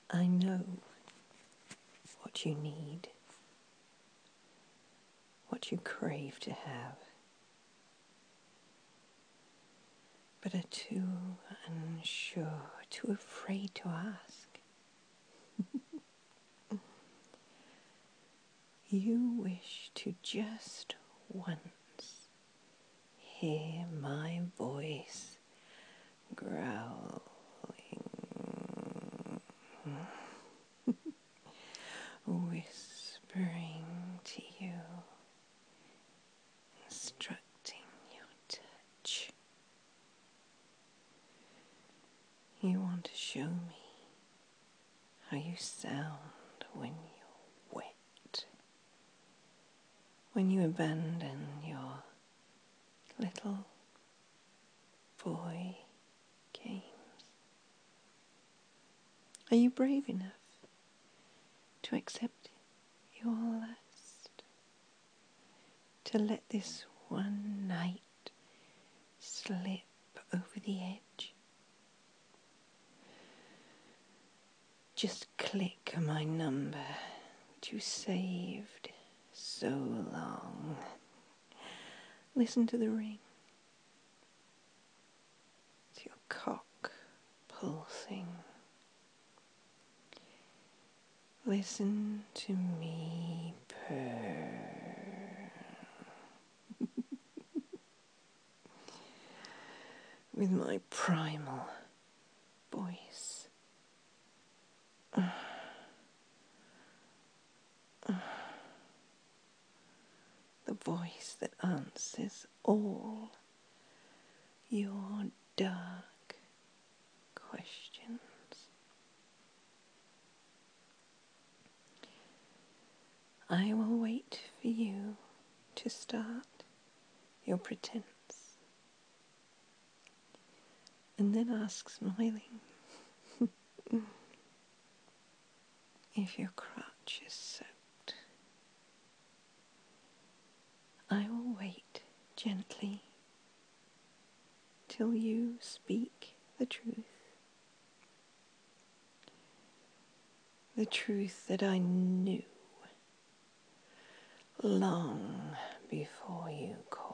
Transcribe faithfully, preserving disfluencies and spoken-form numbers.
I know what you need, what you crave to have, but are too unsure, too afraid to ask. You wish to just once hear my voice growling, whispering to you, instructing your touch. You want to show me how you sound when you're wet, when you abandon your little boy games. Are you brave enough to accept your lust, to let this one night slip over the edge? Just click my number, which you saved so long. Listen to the ring, to your cock pulsing. Listen to me purr with my primal voice. The voice that answers all your dark questions. I will wait for you to start your pretense, and then ask, smiling, if your crotch is soaked. I will wait gently till you speak the truth. The truth that I knew long before you called.